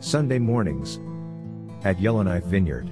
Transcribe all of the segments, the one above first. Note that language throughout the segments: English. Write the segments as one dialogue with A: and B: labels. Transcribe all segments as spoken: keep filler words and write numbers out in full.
A: Sunday mornings at Yellowknife Vineyard.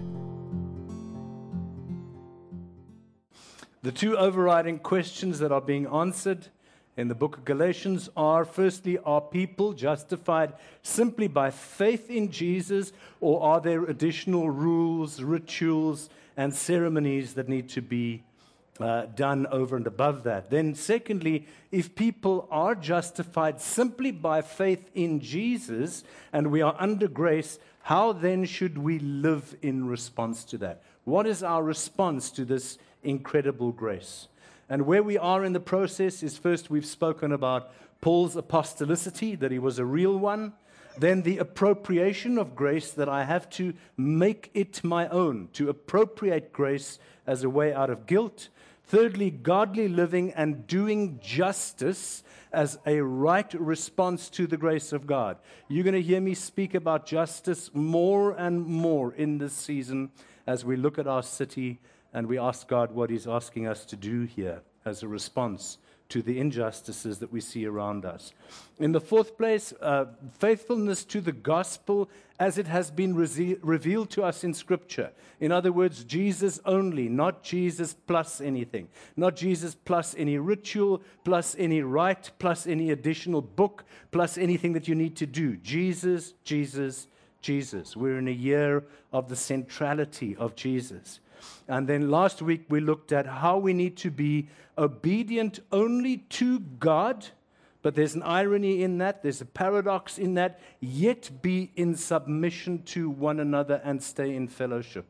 B: The two overriding questions that are being answered in the book of Galatians are, firstly, are people justified simply by faith in Jesus, or are there additional rules, rituals, and ceremonies that need to be uh, done over and above that? Then secondly, if people are justified simply by faith in Jesus and we are under grace, how then should we live in response to that? What is our response to this incredible grace? And where we are in the process is, first, we've spoken about Paul's apostolicity, that he was a real one. Then the appropriation of grace, that I have to make it my own, to appropriate grace as a way out of guilt. Thirdly, godly living and doing justice as a right response to the grace of God. You're going to hear me speak about justice more and more in this season as we look at our city and we ask God what He's asking us to do here as a response to the injustices that we see around us. In the fourth place, uh, faithfulness to the gospel as it has been re- revealed to us in Scripture. In other words, Jesus only, not Jesus plus anything. Not Jesus plus any ritual, plus any rite, plus any additional book, plus anything that you need to do. Jesus, Jesus, Jesus. We're in a year of the centrality of Jesus. And then last week we looked at how we need to be obedient only to God, but there's an irony in that, there's a paradox in that, yet be in submission to one another and stay in fellowship.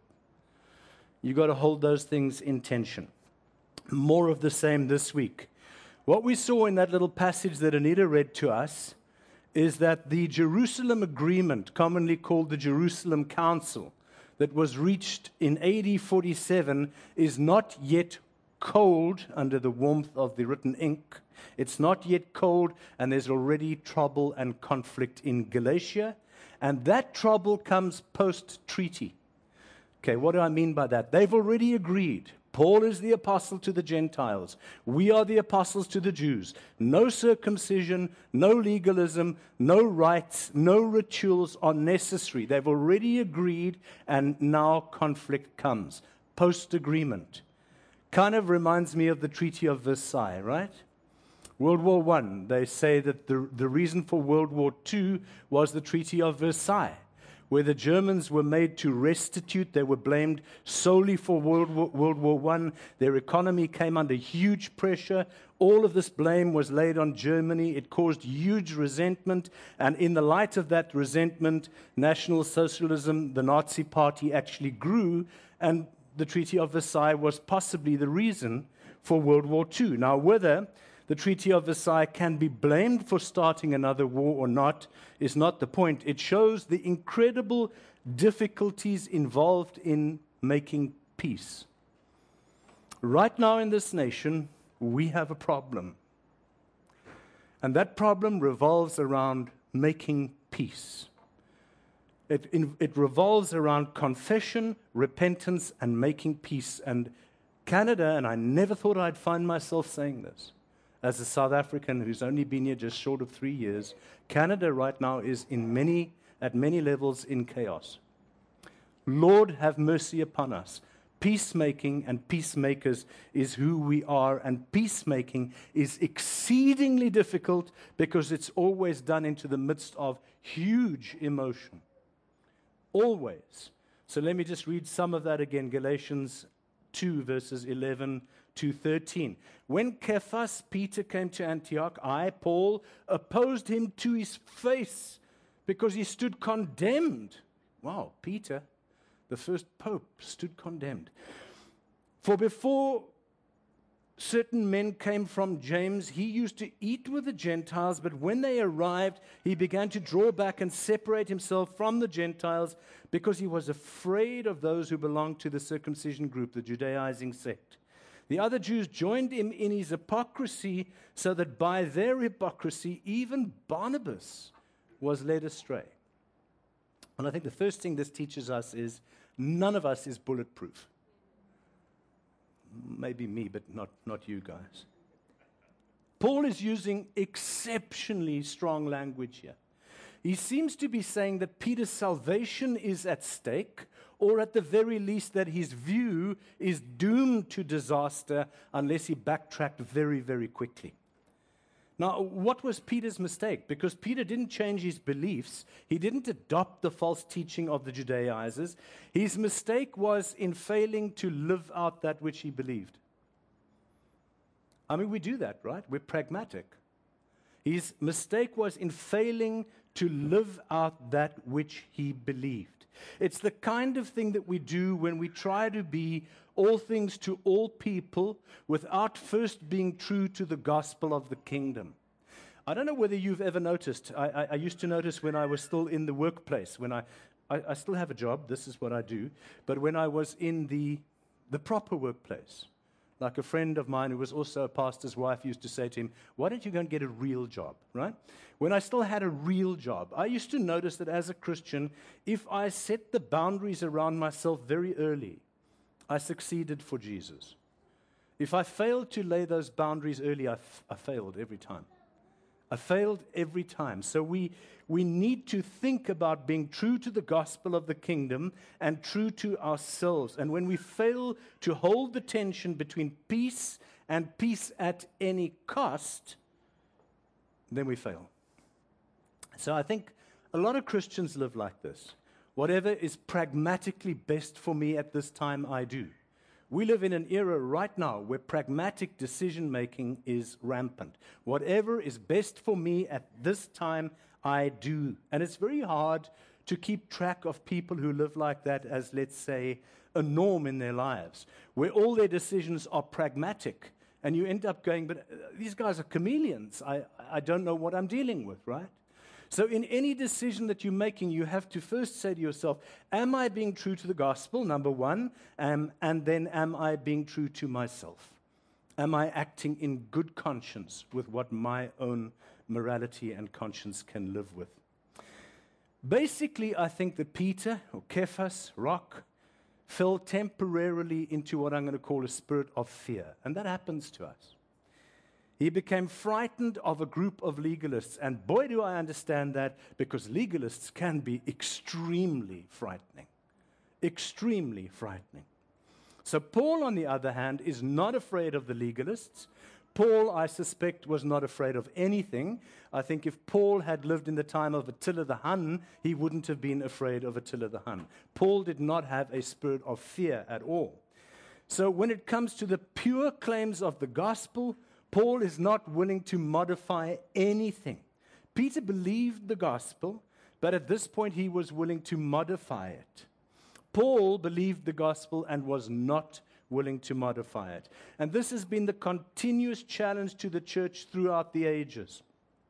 B: You've got to hold those things in tension. More of the same this week. What we saw in that little passage that Anita read to us is that the Jerusalem Agreement, commonly called the Jerusalem Council, that was reached in A D forty-seven is not yet cold under the warmth of the written ink. It's not yet cold, and there's already trouble and conflict in Galatia. And that trouble comes post-treaty. Okay, what do I mean by that? They've already agreed. Paul is the apostle to the Gentiles. We are the apostles to the Jews. No circumcision, no legalism, no rites, no rituals are necessary. They've already agreed, and now conflict comes. Post-agreement. Kind of reminds me of the Treaty of Versailles, right? World War One, they say that the, the reason for World War Two was the Treaty of Versailles, where the Germans were made to restitute. They were blamed solely for World War, World War One. Their economy came under huge pressure. All of this blame was laid on Germany. It caused huge resentment. And in the light of that resentment, National Socialism, the Nazi Party, actually grew. And the Treaty of Versailles was possibly the reason for World War Two. Now, whether the Treaty of Versailles can be blamed for starting another war or not is not the point. It shows the incredible difficulties involved in making peace. Right now in this nation, we have a problem. And that problem revolves around making peace. It, it revolves around confession, repentance, and making peace. And Canada, and I never thought I'd find myself saying this, as a South African who's only been here just short of three years, Canada right now is in many, at many levels in chaos. Lord, have mercy upon us. Peacemaking and peacemakers is who we are, and peacemaking is exceedingly difficult because it's always done into the midst of huge emotion. Always. So let me just read some of that again. Galatians two, verses eleven to thirteen. When Cephas, Peter, came to Antioch, I, Paul, opposed him to his face because he stood condemned. Wow, Peter, the first pope, stood condemned. For before certain men came from James, he used to eat with the Gentiles, but when they arrived, he began to draw back and separate himself from the Gentiles because he was afraid of those who belonged to the circumcision group, the Judaizing sect. The other Jews joined him in his hypocrisy, so that by their hypocrisy, even Barnabas was led astray. And I think the first thing this teaches us is none of us is bulletproof. Maybe me, but not, not you guys. Paul is using exceptionally strong language here. He seems to be saying that Peter's salvation is at stake, or at the very least that his view is doomed to disaster unless he backtracked very, very quickly. Now, what was Peter's mistake? Because Peter didn't change his beliefs. He didn't adopt the false teaching of the Judaizers. His mistake was in failing to live out that which he believed. I mean, we do that, right? We're pragmatic. His mistake was in failing to live out that which he believed. It's the kind of thing that we do when we try to be all things to all people without first being true to the gospel of the kingdom. I don't know whether you've ever noticed. I, I, I used to notice when I was still in the workplace, when I, I, I still have a job, this is what I do, but when I was in the, the proper workplace, like a friend of mine who was also a pastor's wife used to say to him, why don't you go and get a real job, right? When I still had a real job, I used to notice that as a Christian, if I set the boundaries around myself very early, I succeeded for Jesus. If I failed to lay those boundaries early, I, f- I failed every time. I failed every time. So we, we need to think about being true to the gospel of the kingdom and true to ourselves. And when we fail to hold the tension between peace and peace at any cost, then we fail. So I think a lot of Christians live like this. Whatever is pragmatically best for me at this time, I do. We live in an era right now where pragmatic decision-making is rampant. Whatever is best for me at this time, I do. And it's very hard to keep track of people who live like that as, let's say, a norm in their lives, where all their decisions are pragmatic. And you end up going, but these guys are chameleons. I, I don't know what I'm dealing with, right? So in any decision that you're making, you have to first say to yourself, am I being true to the gospel, number one, um, and then am I being true to myself? Am I acting in good conscience with what my own morality and conscience can live with? Basically, I think that Peter, or Cephas, Rock, fell temporarily into what I'm going to call a spirit of fear, and that happens to us. He became frightened of a group of legalists. And boy, do I understand that, because legalists can be extremely frightening. Extremely frightening. So Paul, on the other hand, is not afraid of the legalists. Paul, I suspect, was not afraid of anything. I think if Paul had lived in the time of Attila the Hun, he wouldn't have been afraid of Attila the Hun. Paul did not have a spirit of fear at all. So when it comes to the pure claims of the gospel, Paul is not willing to modify anything. Peter believed the gospel, but at this point he was willing to modify it. Paul believed the gospel and was not willing to modify it. And this has been the continuous challenge to the church throughout the ages.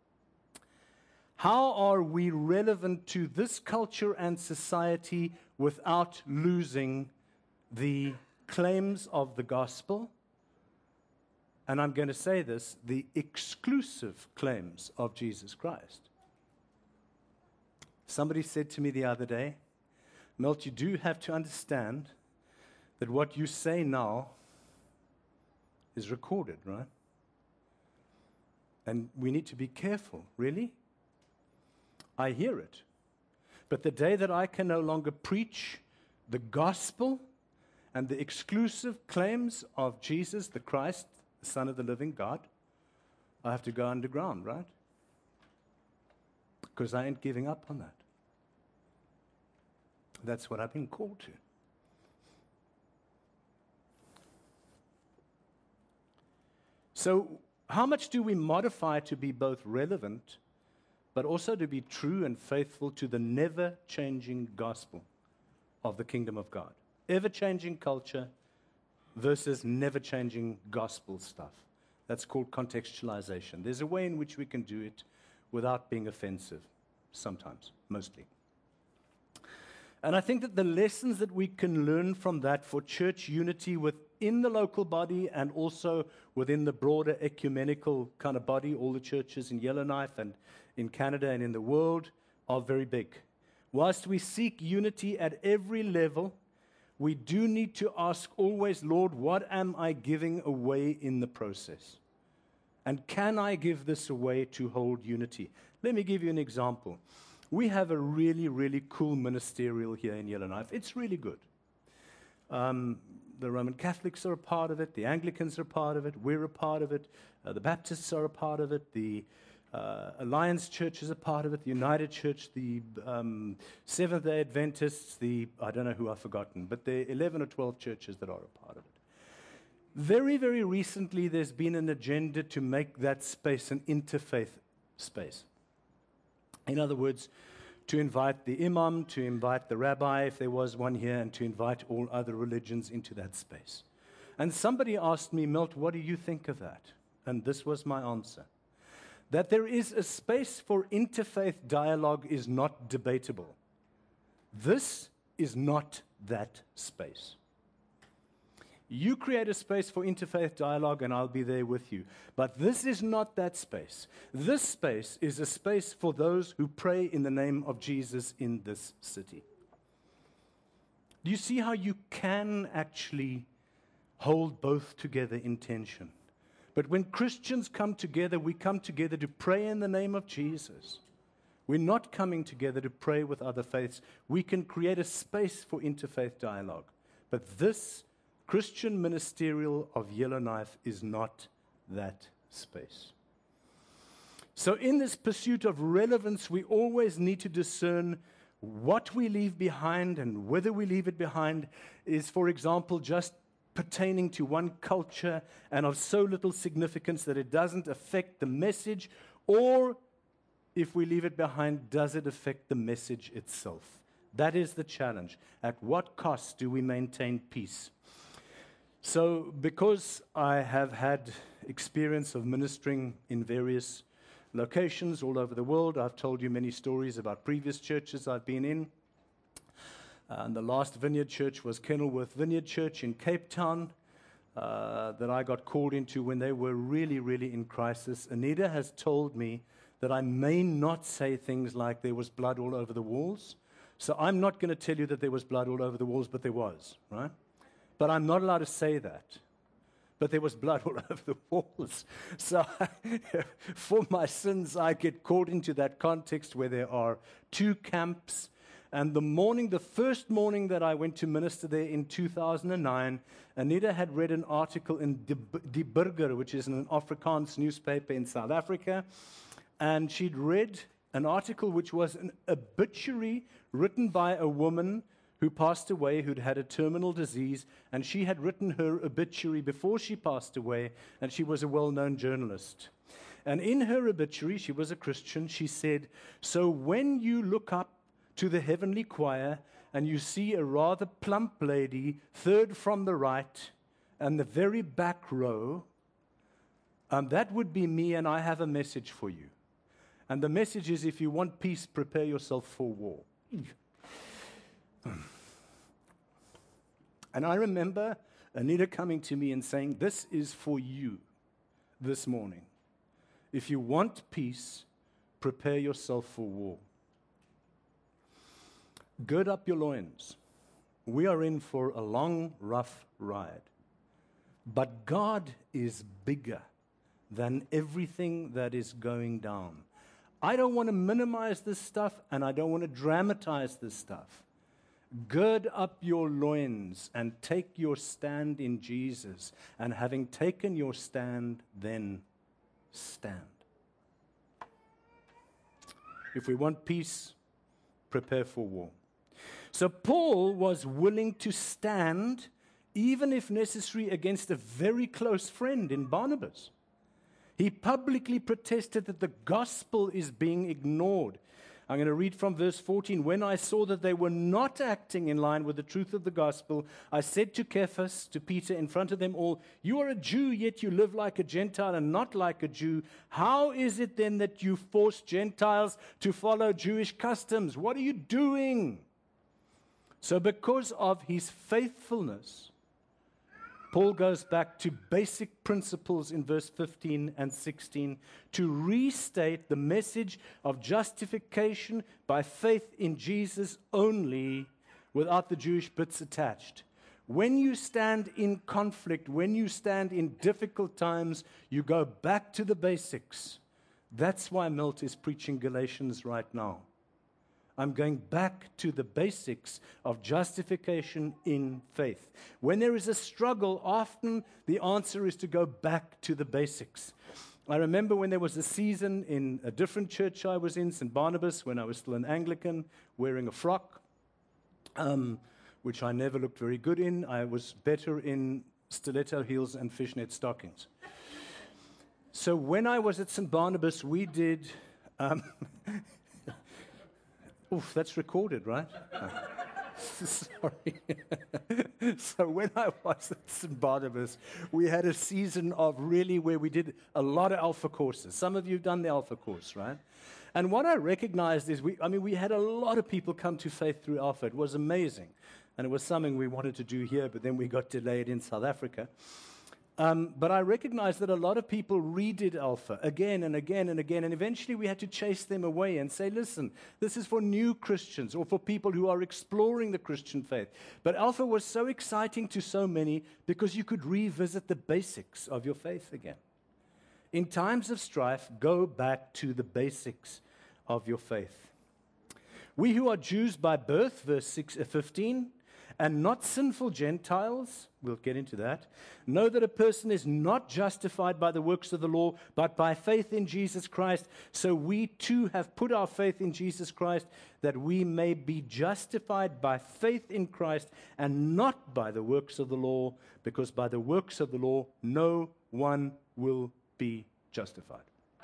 B: How are we relevant to this culture and society without losing the claims of the gospel? And I'm going to say this, the exclusive claims of Jesus Christ. Somebody said to me the other day, Milt, you do have to understand that what you say now is recorded, right? And we need to be careful. Really? I hear it. But the day that I can no longer preach the gospel and the exclusive claims of Jesus the Christ, the Son of the living God, I have to go underground, right? Because I ain't giving up on that. That's what I've been called to. So, how much do we modify to be both relevant, but also to be true and faithful to the never-changing gospel of the kingdom of God? Ever-changing culture versus never-changing gospel stuff. That's called contextualization. There's a way in which we can do it without being offensive, sometimes, mostly. And I think that the lessons that we can learn from that for church unity within the local body and also within the broader ecumenical kind of body, all the churches in Yellowknife and in Canada and in the world, are very big. Whilst we seek unity at every level, we do need to ask always, Lord, what am I giving away in the process? And can I give this away to hold unity? Let me give you an example. We have a really, really cool ministerial here in Yellowknife. It's really good. Um, the Roman Catholics are a part of it. The Anglicans are a part of it. We're a part of it. Uh, the Baptists are a part of it. The uh, Alliance Church is a part of it. The United Church, the um, Seventh-day Adventists, the, I don't know who I've forgotten, but there are eleven or twelve churches that are a part of it. Very, very recently, there's been an agenda to make that space an interfaith space. In other words, to invite the imam, to invite the rabbi, if there was one here, and to invite all other religions into that space. And somebody asked me, Milt, what do you think of that? And this was my answer. That there is a space for interfaith dialogue is not debatable. This is not that space. You create a space for interfaith dialogue, and I'll be there with you. But this is not that space. This space is a space for those who pray in the name of Jesus in this city. Do you see how you can actually hold both together in tension? But when Christians come together, we come together to pray in the name of Jesus. We're not coming together to pray with other faiths. We can create a space for interfaith dialogue. But this Christian ministerial of Yellowknife is not that space. So in this pursuit of relevance, we always need to discern what we leave behind, and whether we leave it behind is, for example, just pertaining to one culture and of so little significance that it doesn't affect the message, or if we leave it behind, does it affect the message itself? That is the challenge. At what cost do we maintain peace? So, because I have had experience of ministering in various locations all over the world, I've told you many stories about previous churches I've been in. Uh, and the last Vineyard Church was Kenilworth Vineyard Church in Cape Town uh, that I got called into when they were really, really in crisis. Anita has told me that I may not say things like there was blood all over the walls. So I'm not going to tell you that there was blood all over the walls, but there was, right? But I'm not allowed to say that. But there was blood all over the walls. So for my sins, I get caught into that context where there are two camps. And the morning, the first morning that I went to minister there in two thousand nine, Anita had read an article in Die Burger, which is an Afrikaans newspaper in South Africa. And she'd read an article which was an obituary written by a woman who passed away, who'd had a terminal disease, and she had written her obituary before she passed away, and she was a well-known journalist. And in her obituary, she was a Christian, she said, so when you look up to the heavenly choir and you see a rather plump lady, third from the right, and the very back row, um, that would be me, and I have a message for you. And the message is, if you want peace, prepare yourself for war. And I remember Anita coming to me and saying, this is for you this morning. If you want peace, prepare yourself for war. Gird up your loins. We are in for a long, rough ride. But God is bigger than everything that is going down. I don't want to minimize this stuff, and I don't want to dramatize this stuff. Gird up your loins and take your stand in Jesus. And having taken your stand, then stand. If we want peace, prepare for war. So Paul was willing to stand, even if necessary, against a very close friend in Barnabas. He publicly protested that the gospel is being ignored. I'm going to read from verse fourteen. When I saw that they were not acting in line with the truth of the gospel, I said to Cephas, to Peter, in front of them all, you are a Jew, yet you live like a Gentile and not like a Jew. How is it then that you force Gentiles to follow Jewish customs? What are you doing? So because of his faithfulness, Paul goes back to basic principles in verse fifteen and sixteen to restate the message of justification by faith in Jesus only, without the Jewish bits attached. When you stand in conflict, when you stand in difficult times, you go back to the basics. That's why Milt is preaching Galatians right now. I'm going back to the basics of justification in faith. When there is a struggle, often the answer is to go back to the basics. I remember when there was a season in a different church I was in, Saint Barnabas, when I was still an Anglican, wearing a frock, um, which I never looked very good in. I was better in stiletto heels and fishnet stockings. So when I was at Saint Barnabas, we did... Um, oof, that's recorded, right? Oh. Sorry. So when I was at Saint Barnabas, we had a season of really where we did a lot of Alpha courses. Some of you have done the Alpha course, right? And what I recognized is, we, I mean, we had a lot of people come to faith through Alpha. It was amazing. And it was something we wanted to do here, but then we got delayed in South Africa. Um, but I recognized that a lot of people redid Alpha again and again and again, and eventually we had to chase them away and say, listen, this is for new Christians or for people who are exploring the Christian faith. But Alpha was so exciting to so many because you could revisit the basics of your faith again. In times of strife, go back to the basics of your faith. We who are Jews by birth, verse six, uh, fifteen, and not sinful Gentiles, we'll get into that, know that a person is not justified by the works of the law, but by faith in Jesus Christ. So we too have put our faith in Jesus Christ, that we may be justified by faith in Christ and not by the works of the law, because by the works of the law no one will be justified.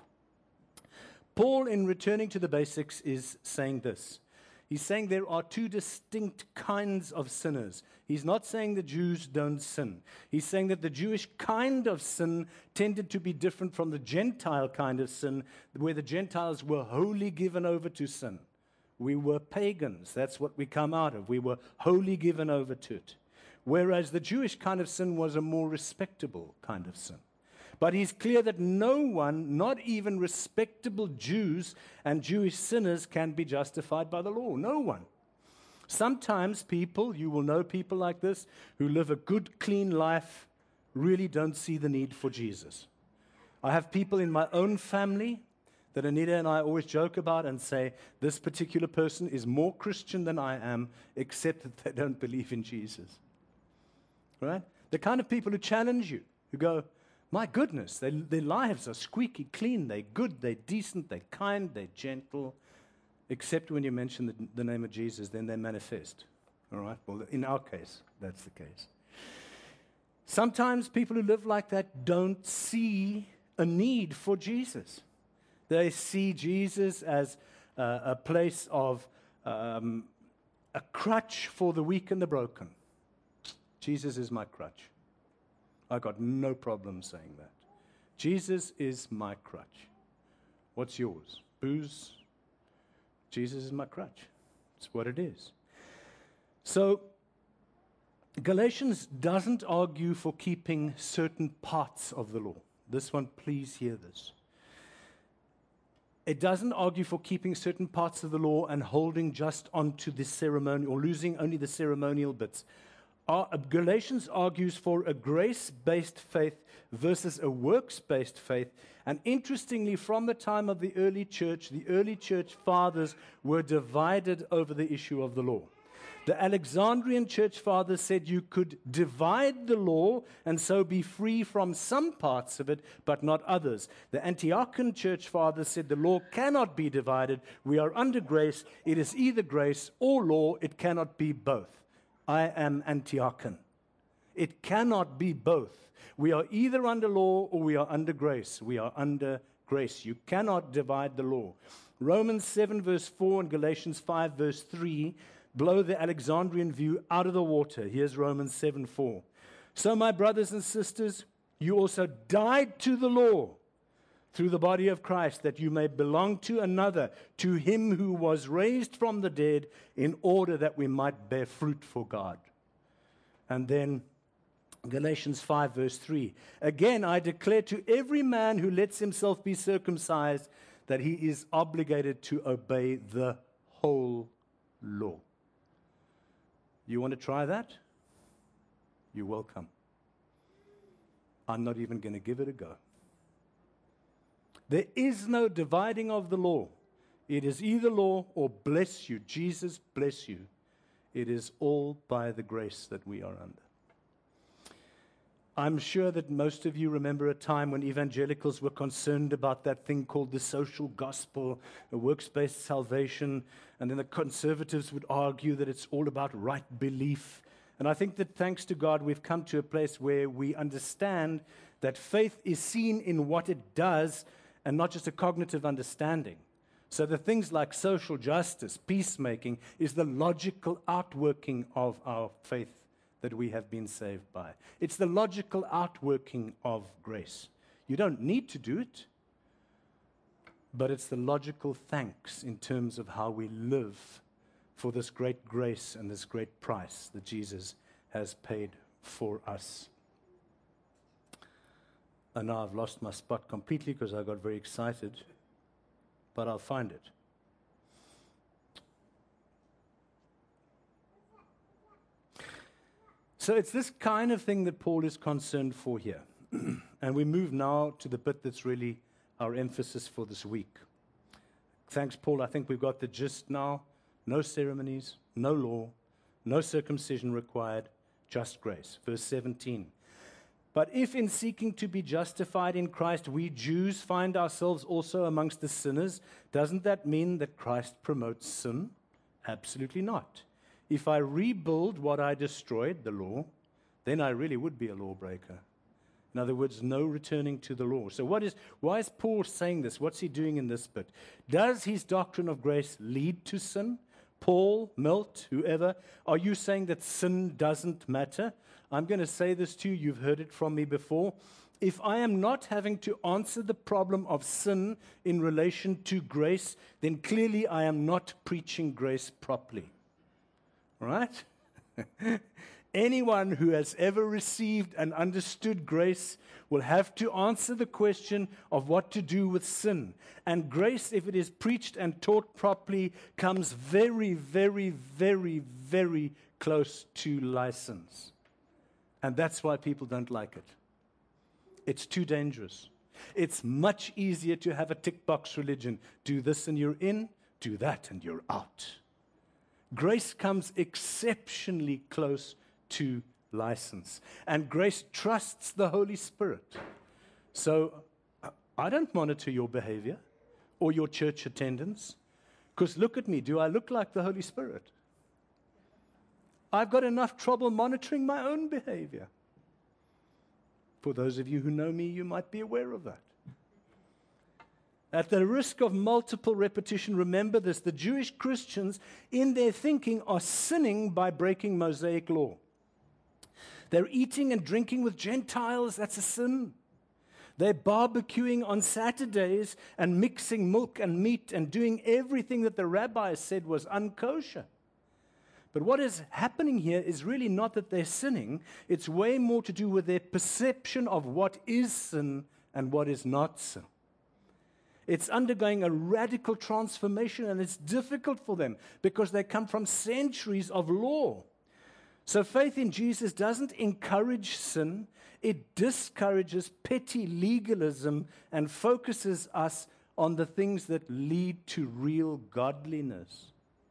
B: Paul, in returning to the basics, is saying this. He's saying there are two distinct kinds of sinners. He's not saying the Jews don't sin. He's saying that the Jewish kind of sin tended to be different from the Gentile kind of sin, where the Gentiles were wholly given over to sin. We were pagans. That's what we come out of. We were wholly given over to it. Whereas the Jewish kind of sin was a more respectable kind of sin. But he's clear that no one, not even respectable Jews and Jewish sinners, can be justified by the law. No one. Sometimes people, you will know people like this, who live a good, clean life, really don't see the need for Jesus. I have people in my own family that Anita and I always joke about and say, this particular person is more Christian than I am, except that they don't believe in Jesus. Right? The kind of people who challenge you, who go, my goodness, they, their lives are squeaky clean, they're good, they're decent, they're kind, they're gentle, except when you mention the, the name of Jesus, then they manifest. All right? Well, in our case, that's the case. Sometimes people who live like that don't see a need for Jesus. They see Jesus as uh, a place of um, a crutch for the weak and the broken. Jesus is my crutch. I got no problem saying that. Jesus is my crutch. What's yours? Booze? Jesus is my crutch. It's what it is. So, Galatians doesn't argue for keeping certain parts of the law. This one, please hear this. It doesn't argue for keeping certain parts of the law and holding just onto the ceremony, or losing only the ceremonial bits. Our, Galatians argues for a grace-based faith versus a works-based faith. And interestingly, from the time of the early church, the early church fathers were divided over the issue of the law. The Alexandrian church fathers said you could divide the law and so be free from some parts of it, but not others. The Antiochian church fathers said the law cannot be divided. We are under grace. It is either grace or law. It cannot be both. I am Antiochian. It cannot be both. We are either under law or we are under grace. We are under grace. You cannot divide the law. Romans seven verse four and Galatians five verse three blow the Alexandrian view out of the water. Here's Romans seven four. So, my brothers and sisters, you also died to the law through the body of Christ, that you may belong to another, to him who was raised from the dead, in order that we might bear fruit for God. And then Galatians five verse three. Again, I declare to every man who lets himself be circumcised that he is obligated to obey the whole law. You want to try that? You're welcome. I'm not even going to give it a go. There is no dividing of the law. It is either law or bless you, Jesus bless you. It is all by the grace that we are under. I'm sure that most of you remember a time when evangelicals were concerned about that thing called the social gospel, a works-based salvation, and then the conservatives would argue that it's all about right belief. And I think that thanks to God, we've come to a place where we understand that faith is seen in what it does and not just a cognitive understanding. So the things like social justice, peacemaking, is the logical outworking of our faith that we have been saved by. It's the logical outworking of grace. You don't need to do it, but it's the logical thanks in terms of how we live for this great grace and this great price that Jesus has paid for us. And now I've lost my spot completely because I got very excited, but I'll find it. So it's this kind of thing that Paul is concerned for here. And we move now to the bit that's really our emphasis for this week. Thanks, Paul. I think we've got the gist now. No ceremonies, no law, no circumcision required, just grace. Verse seventeen. But if in seeking to be justified in Christ, we Jews find ourselves also amongst the sinners, doesn't that mean that Christ promotes sin? Absolutely not. If I rebuild what I destroyed, the law, then I really would be a lawbreaker. In other words, no returning to the law. So what is, why is Paul saying this? What's he doing in this bit? Does his doctrine of grace lead to sin? Paul, Milt, whoever, are you saying that sin doesn't matter? I'm going to say this to you. You've heard it from me before. If I am not having to answer the problem of sin in relation to grace, then clearly I am not preaching grace properly. Right? Anyone who has ever received and understood grace will have to answer the question of what to do with sin. And grace, if it is preached and taught properly, comes very, very, very, very close to license. And that's why people don't like it. It's too dangerous. It's much easier to have a tick box religion. Do this and you're in, do that and you're out. Grace comes exceptionally close to license. And grace trusts the Holy Spirit. So I don't monitor your behavior or your church attendance. Because look at me, do I look like the Holy Spirit? I've got enough trouble monitoring my own behavior. For those of you who know me, you might be aware of that. At the risk of multiple repetition, remember this, the Jewish Christians in their thinking are sinning by breaking Mosaic law. They're eating and drinking with Gentiles, that's a sin. They're barbecuing on Saturdays and mixing milk and meat and doing everything that the rabbis said was unkosher. But what is happening here is really not that they're sinning. It's way more to do with their perception of what is sin and what is not sin. It's undergoing a radical transformation, and it's difficult for them because they come from centuries of law. So faith in Jesus doesn't encourage sin. It discourages petty legalism and focuses us on the things that lead to real godliness.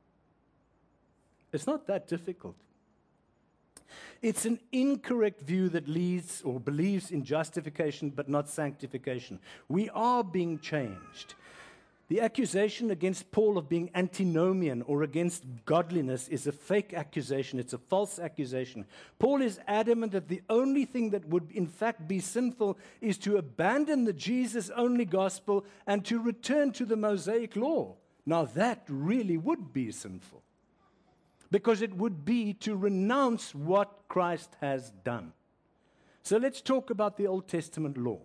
B: It's not that difficult. It's an incorrect view that leads or believes in justification but not sanctification. We are being changed. The accusation against Paul of being antinomian or against godliness is a fake accusation. It's a false accusation. Paul is adamant that the only thing that would in fact be sinful is to abandon the Jesus-only gospel and to return to the Mosaic law. Now that really would be sinful. Because it would be to renounce what Christ has done. So let's talk about the Old Testament law.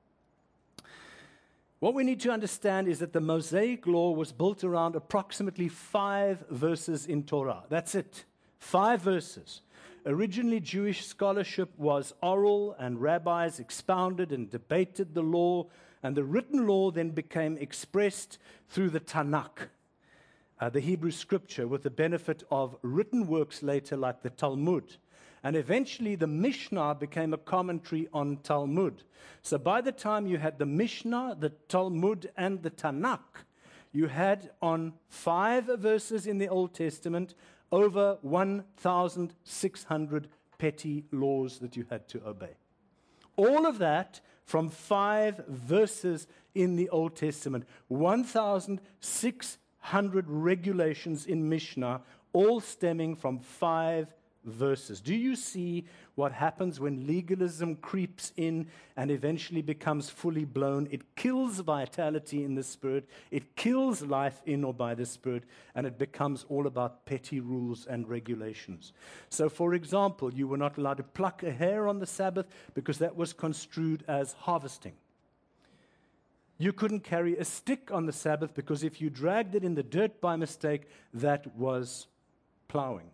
B: What we need to understand is that the Mosaic law was built around approximately five verses in Torah. That's it. Five verses. Originally, Jewish scholarship was oral, and rabbis expounded and debated the law, and the written law then became expressed through the Tanakh. Uh, the Hebrew scripture, with the benefit of written works later like the Talmud. And eventually the Mishnah became a commentary on Talmud. So by the time you had the Mishnah, the Talmud, and the Tanakh, you had on five verses in the Old Testament over one thousand six hundred petty laws that you had to obey. All of that from five verses in the Old Testament. one thousand six hundred regulations in Mishnah, all stemming from five verses. Do you see what happens when legalism creeps in and eventually becomes fully blown? It kills vitality in the Spirit. It kills life in or by the Spirit, and it becomes all about petty rules and regulations. So, for example, you were not allowed to pluck a hair on the Sabbath because that was construed as harvesting. You couldn't carry a stick on the Sabbath because if you dragged it in the dirt by mistake, that was plowing.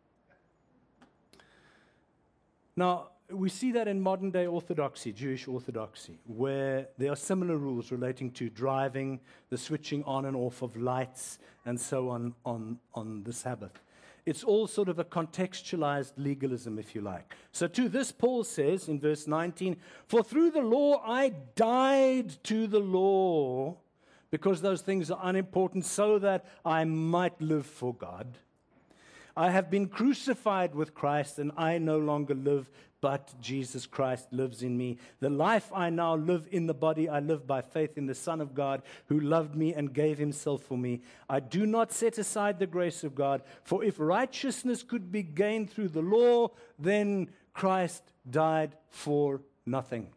B: Now, we see that in modern-day orthodoxy, Jewish orthodoxy, where there are similar rules relating to driving, the switching on and off of lights, and so on on, on the Sabbath. It's all sort of a contextualized legalism, if you like. So to this, Paul says in verse nineteen, "For through the law I died to the law, because those things are unimportant, so that I might live for God. I have been crucified with Christ, and I no longer live, but Jesus Christ lives in me. The life I now live in the body, I live by faith in the Son of God, who loved me and gave himself for me. I do not set aside the grace of God, for if righteousness could be gained through the law, then Christ died for nothing."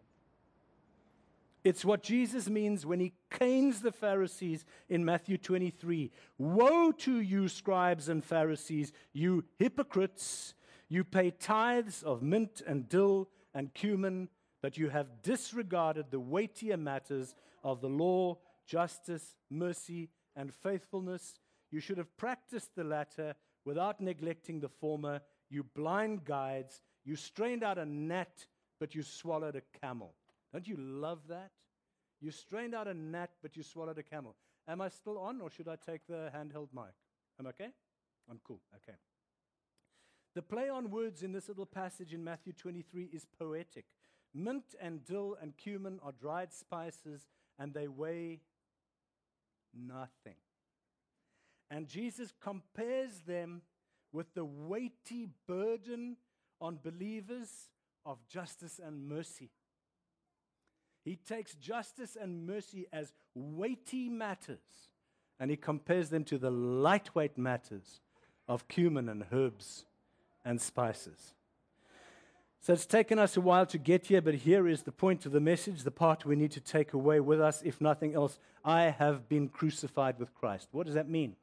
B: It's what Jesus means when he canes the Pharisees in Matthew twenty-three. "Woe to you, scribes and Pharisees, you hypocrites! You pay tithes of mint and dill and cumin, but you have disregarded the weightier matters of the law, justice, mercy, and faithfulness. You should have practiced the latter without neglecting the former. You blind guides, you strained out a gnat, but you swallowed a camel." Don't you love that? You strained out a gnat, but you swallowed a camel. Am I still on, or should I take the handheld mic? I'm okay? I'm cool. Okay. The play on words in this little passage in Matthew twenty-three is poetic. Mint and dill and cumin are dried spices, and they weigh nothing. And Jesus compares them with the weighty burden on believers of justice and mercy. He takes justice and mercy as weighty matters, and he compares them to the lightweight matters of cumin and herbs and spices. So it's taken us a while to get here, but here is the point of the message, the part we need to take away with us, if nothing else. I have been crucified with Christ. What does that mean?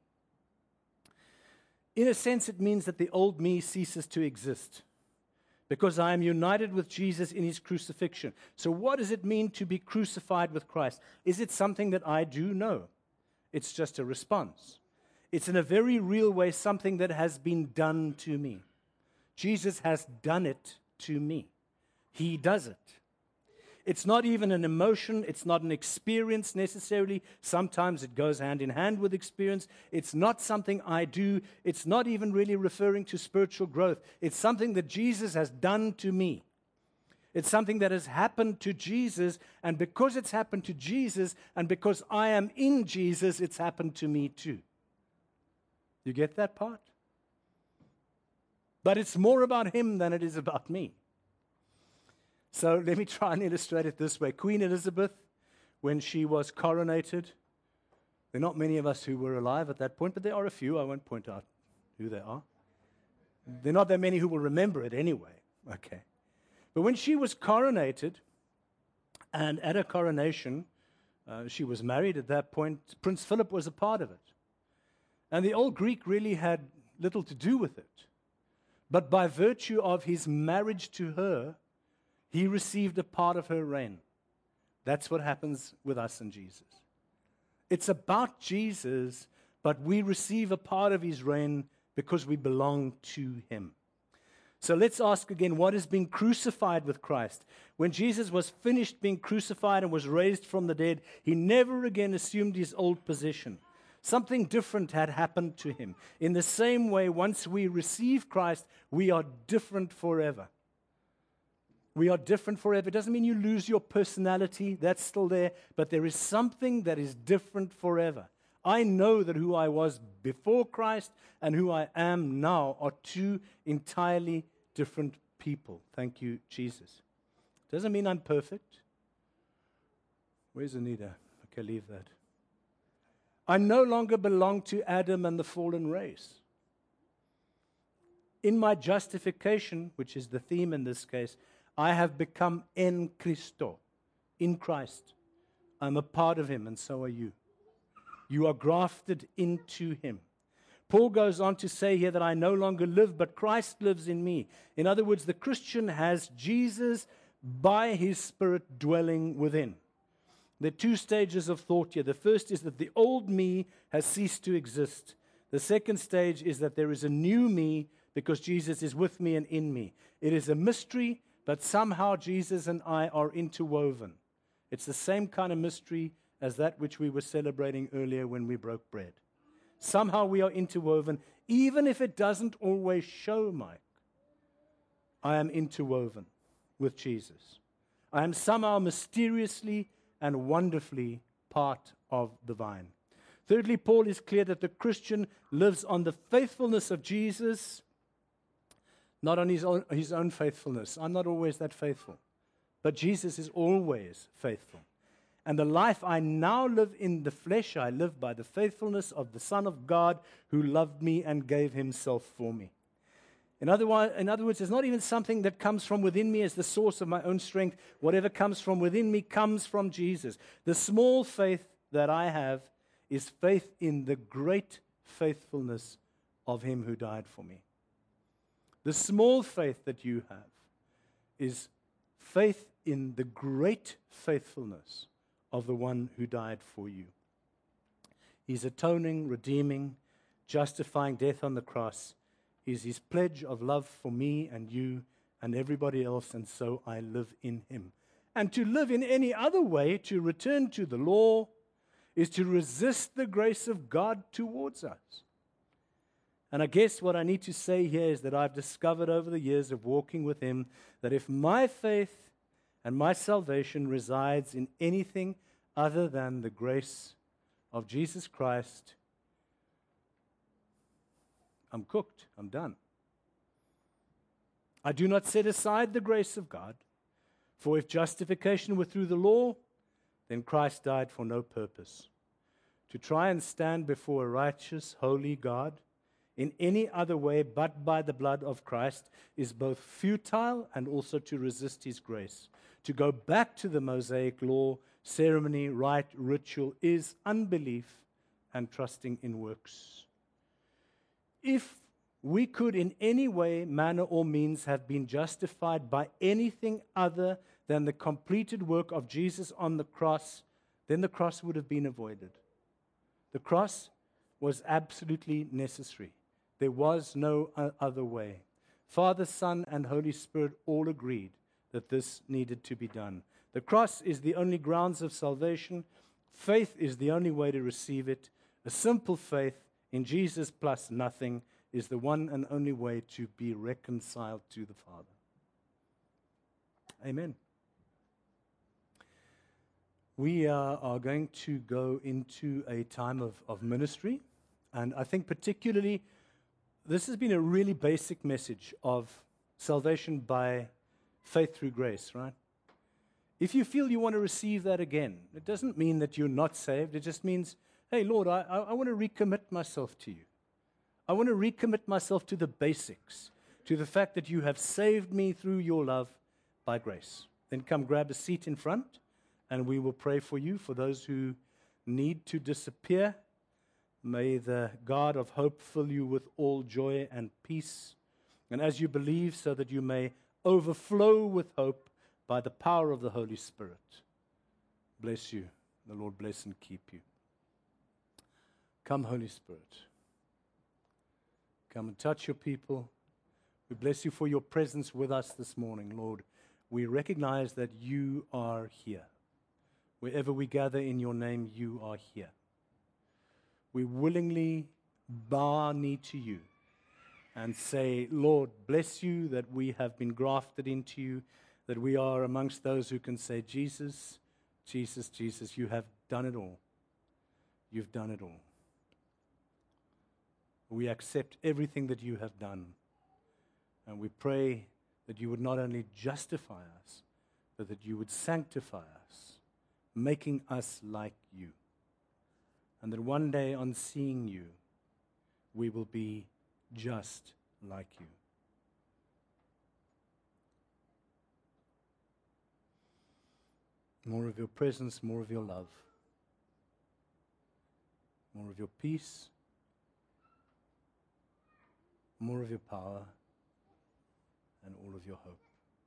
B: In a sense, it means that the old me ceases to exist, because I am united with Jesus in his crucifixion. So what does it mean to be crucified with Christ? Is it something that I do? No. It's just a response. It's in a very real way something that has been done to me. Jesus has done it to me. He does it. It's not even an emotion. It's not an experience necessarily. Sometimes it goes hand in hand with experience. It's not something I do. It's not even really referring to spiritual growth. It's something that Jesus has done to me. It's something that has happened to Jesus, and because it's happened to Jesus, and because I am in Jesus, it's happened to me too. You get that part? But it's more about him than it is about me. So let me try and illustrate it this way. Queen Elizabeth, when she was coronated, there are not many of us who were alive at that point, but there are a few. I won't point out who they are. There are not that many who will remember it anyway. Okay. But when she was coronated, and at her coronation, uh, she was married at that point, Prince Philip was a part of it. And the old Greek really had little to do with it. But by virtue of his marriage to her, he received a part of her reign. That's what happens with us and Jesus. It's about Jesus, but we receive a part of his reign because we belong to him. So let's ask again, what is being crucified with Christ? When Jesus was finished being crucified and was raised from the dead, he never again assumed his old position. Something different had happened to him. In the same way, once we receive Christ, we are different forever. We are different forever. It doesn't mean you lose your personality. That's still there. But there is something that is different forever. I know that who I was before Christ and who I am now are two entirely different people. Thank you, Jesus. Doesn't mean I'm perfect. Where's Anita? Okay, leave that. I no longer belong to Adam and the fallen race. In my justification, which is the theme in this case, I have become en Christo, in Christ. I'm a part of Him, and so are you. You are grafted into Him. Paul goes on to say here that I no longer live, but Christ lives in me. In other words, the Christian has Jesus by His Spirit dwelling within. There are two stages of thought here. The first is that the old me has ceased to exist. The second stage is that there is a new me because Jesus is with me and in me. It is a mystery, but somehow Jesus and I are interwoven. It's the same kind of mystery as that which we were celebrating earlier when we broke bread. Somehow we are interwoven, even if it doesn't always show, Mike. I am interwoven with Jesus. I am somehow mysteriously and wonderfully part of the vine. Thirdly, Paul is clear that the Christian lives on the faithfulness of Jesus, not on his own, his own faithfulness. I'm not always that faithful, but Jesus is always faithful. And the life I now live in the flesh, I live by the faithfulness of the Son of God who loved me and gave Himself for me. In other, in other words, it's not even something that comes from within me as the source of my own strength. Whatever comes from within me comes from Jesus. The small faith that I have is faith in the great faithfulness of Him who died for me. The small faith that you have is faith in the great faithfulness of the one who died for you. His atoning, redeeming, justifying death on the cross is His pledge of love for me and you and everybody else, and so I live in Him. And to live in any other way, to return to the law, is to resist the grace of God towards us. And I guess what I need to say here is that I've discovered over the years of walking with Him that if my faith and my salvation resides in anything other than the grace of Jesus Christ, I'm cooked. I'm done. I do not set aside the grace of God, for if justification were through the law, then Christ died for no purpose. To try and stand before a righteous, holy God in any other way but by the blood of Christ is both futile and also to resist His grace. To go back to the Mosaic law, ceremony, rite, ritual is unbelief and trusting in works. If we could in any way, manner, or means have been justified by anything other than the completed work of Jesus on the cross, then the cross would have been avoided. The cross was absolutely necessary. There was no other way. Father, Son, and Holy Spirit all agreed that this needed to be done. The cross is the only grounds of salvation. Faith is the only way to receive it. A simple faith in Jesus plus nothing is the one and only way to be reconciled to the Father. Amen. We uh, are going to go into a time of, of ministry, and I think particularly this has been a really basic message of salvation by faith through grace, right? If you feel you want to receive that again, it doesn't mean that you're not saved. It just means, hey, Lord, I, I, I want to recommit myself to you. I want to recommit myself to the basics, to the fact that you have saved me through your love by grace. Then come grab a seat in front, and we will pray for you. For those who need to disappear, may the God of hope fill you with all joy and peace. And as you believe, so that you may overflow with hope by the power of the Holy Spirit. Bless you. The Lord bless and keep you. Come, Holy Spirit. Come and touch your people. We bless you for your presence with us this morning, Lord. We recognize that you are here. Wherever we gather in your name, you are here. We willingly bow our knee to you and say, Lord, bless you that we have been grafted into you, that we are amongst those who can say, Jesus, Jesus, Jesus, you have done it all. You've done it all. We accept everything that you have done. And we pray that you would not only justify us, but that you would sanctify us, making us like you. And that one day on seeing you, we will be just like you. More of your presence, more of your love, more of your peace, more of your power, and all of your hope.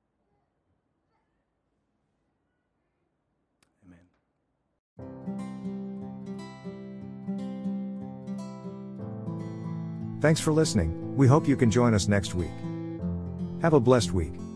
B: Amen.
A: Thanks for listening. We hope you can join us next week. Have a blessed week.